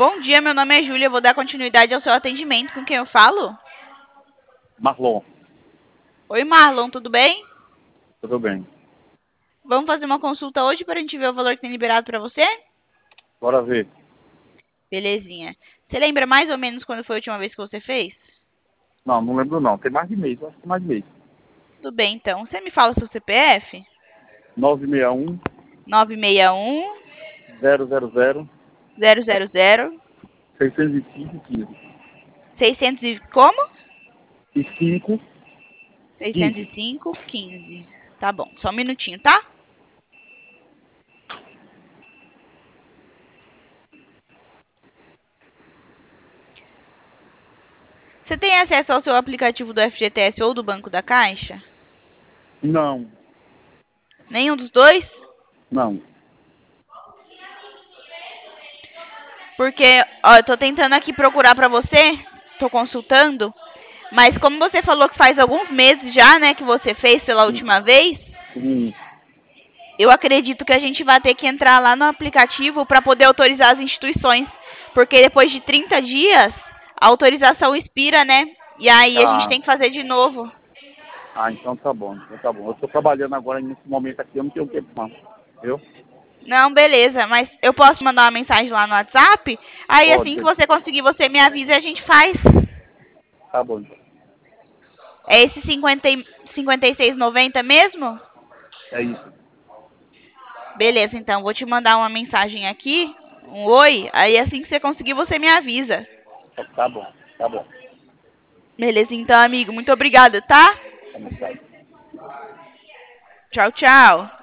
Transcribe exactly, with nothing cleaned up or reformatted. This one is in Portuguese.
Bom dia, meu nome é Júlia, vou dar continuidade ao seu atendimento. Com quem eu falo? Marlon, Oi, Marlon, tudo bem? tudo bem? Vamos fazer uma consulta hoje para a gente ver o valor que tem liberado para você? Bora ver. Belezinha. Você lembra mais ou menos quando foi a última vez que você fez? Não, não lembro não. Tem mais de mês, acho que tem mais de mês. Tudo bem, então. Você me fala seu C P F? nove seis um, nove seis um, zero zero zero, zero zero zero, seis zero cinco, quinze. seiscentos e como? E cinco, seiscentos e quinze. cinco, quinze. Tá bom, só um minutinho, tá? Você tem acesso ao seu aplicativo do F G T S ou do Banco da Caixa? Não, Nenhum dos dois? não. Porque, ó, eu tô tentando aqui procurar pra você, tô consultando, mas como você falou que faz alguns meses já, né, que você fez pela última vez, Hum. eu acredito que a gente vai ter que entrar lá no aplicativo para poder autorizar as instituições, porque depois de trinta dias, a autorização expira, né? E aí a gente Ah, tem que fazer de novo. ah, então tá bom, então tá bom. Eu tô trabalhando agora nesse momento aqui, eu não tenho tempo não. Viu? Não, beleza, mas eu posso mandar uma mensagem lá no WhatsApp, aí assim que Pode. você conseguir, você me avisa e a gente faz. Tá bom, então. É esse cinquenta e- cinquenta e seis e noventa mesmo? É isso. Beleza, então, vou te mandar uma mensagem aqui, um oi, aí assim que você conseguir, você me avisa. Tá bom, tá bom. Beleza, então, amigo, muito obrigada, tá? Tá bom, tá. Tchau, tchau.